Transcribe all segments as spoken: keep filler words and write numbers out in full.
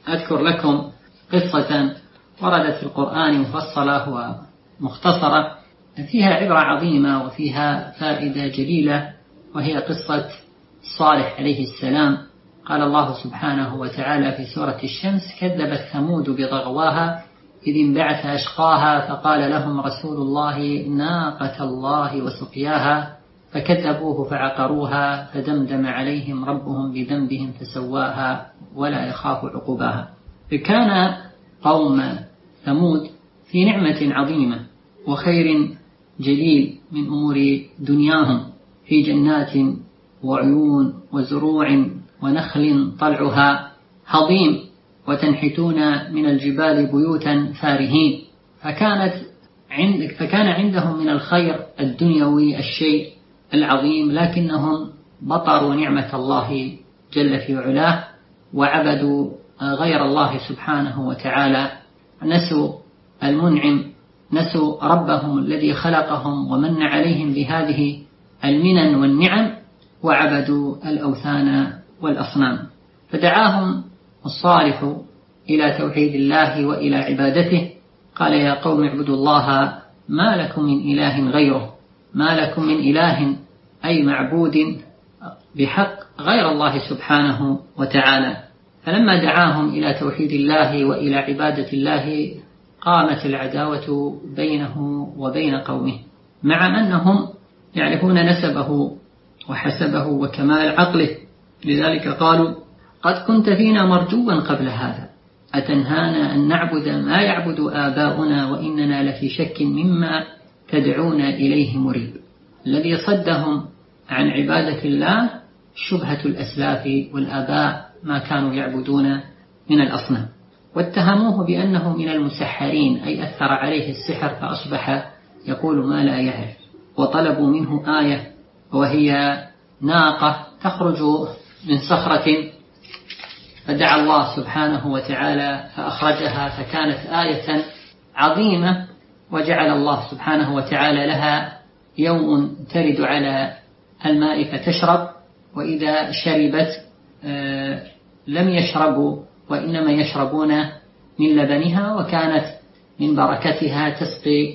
أذكر لكم قصة وردت في القرآن مفصلة ومختصرة فيها عبرة عظيمة وفيها فائدة جليلة، وهي قصة صالح عليه السلام. قال الله سبحانه وتعالى في سورة الشمس: كذبت ثمود بطغواها إذ انبعث أشقاها فقال لهم رسول الله ناقة الله وسقياها فكذبوه فعقروها فدمدم عليهم ربهم بذنبهم فسواها ولا يخاف عقباها. فكان قوم ثمود في نعمة عظيمة وخير جليل من أمور دنياهم، في جنات وعيون وزروع ونخل طلعها هضيم وتنحتون من الجبال بيوتا فارهين. فكانت عند فكان عندهم من الخير الدنيوي الشيء العظيم، لكنهم بطروا نعمة الله جل في علاه وعبدوا غير الله سبحانه وتعالى، نسوا المنعم، نسوا ربهم الذي خلقهم ومن عليهم بهذه المنن والنعم، وعبدوا الأوثان والأصنام. فدعاهم الصالح إلى توحيد الله وإلى عبادته. قال: يا قوم اعبدوا الله ما لكم من إله غيره، ما لكم من إله أي معبود بحق غير الله سبحانه وتعالى. فلما دعاهم إلى توحيد الله وإلى عبادة الله قامت العداوة بينه وبين قومه، مع أنهم يعرفون نسبه وحسبه وكمال عقله. لذلك قالوا: قد كنت فينا مرجوا قبل هذا أتنهانا أن نعبد ما يعبد آباؤنا وإننا لفي شك مما تدعونا إليه مريب. الذي صدهم عن عبادة الله شبهة الأسلاف والآباء، ما كانوا يعبدون من الأصنام، واتهموه بأنه من المسحرين، أي أثر عليه السحر فأصبح يقول ما لا يعرف. وطلبوا منه آية وهي ناقة تخرج من صخرة، فدعا الله سبحانه وتعالى فأخرجها، فكانت آية عظيمة. وجعل الله سبحانه وتعالى لها يوم ترد على الماء فتشرب، وإذا شربت لم يشربوا وإنما يشربون من لبنها، وكانت من بركتها تسقي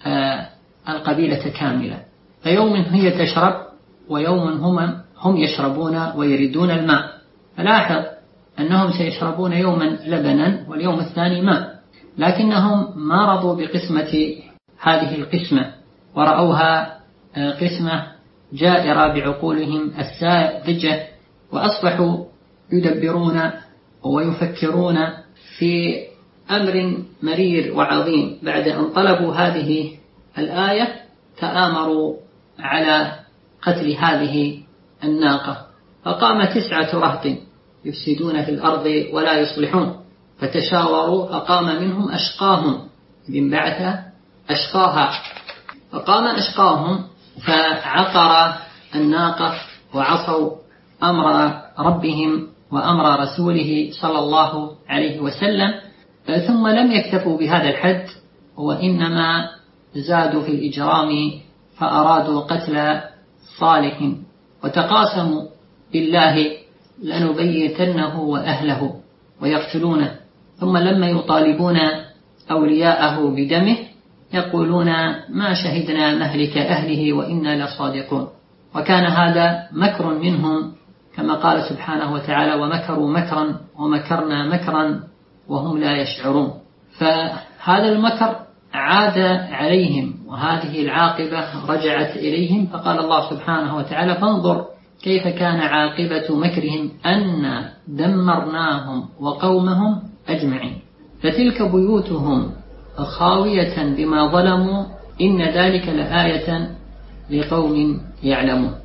القبيلة كاملة. فيوم هي تشرب ويوم هم هم يشربون ويردون الماء. فلاحظ أنهم سيشربون يوما لبنا واليوم الثاني ماء، لكنهم ما رضوا بقسمة هذه القسمة، ورأوها قسمة جائرة بعقولهم الساذجة، وأصبحوا يدبرون ويفكرون في أمر مرير وعظيم. بعد أن طلبوا هذه الآية تآمروا على قتل هذه الناقة، فقام تسعة رهط يفسدون في الأرض ولا يصلحون، فتشاوروا فقام منهم أشقاهم إذ بعث أشقاها، فقام أشقاهم فعقر الناقة وعصوا أمر ربهم وأمر رسوله صلى الله عليه وسلم. ثم لم يكتفوا بهذا الحد، وإنما زادوا في الإجرام فأرادوا قتل صالح، وتقاسموا بالله لنبيتنه وأهله ويقتلونه. ثم لما يطالبون أولياءه بدمه يقولون ما شهدنا مهلك أهله وإنا لصادقون. وكان هذا مكر منهم، كما قال سبحانه وتعالى: ومكروا مكرا ومكرنا مكرا وهم لا يشعرون. فهذا المكر عاد عليهم، وهذه العاقبة رجعت إليهم. فقال الله سبحانه وتعالى: فانظر كيف كان عاقبة مكرهم أن دمرناهم وقومهم أجمعين. فتلك بيوتهم خاوية بما ظلموا إن ذلك لآية لقوم يعلمون.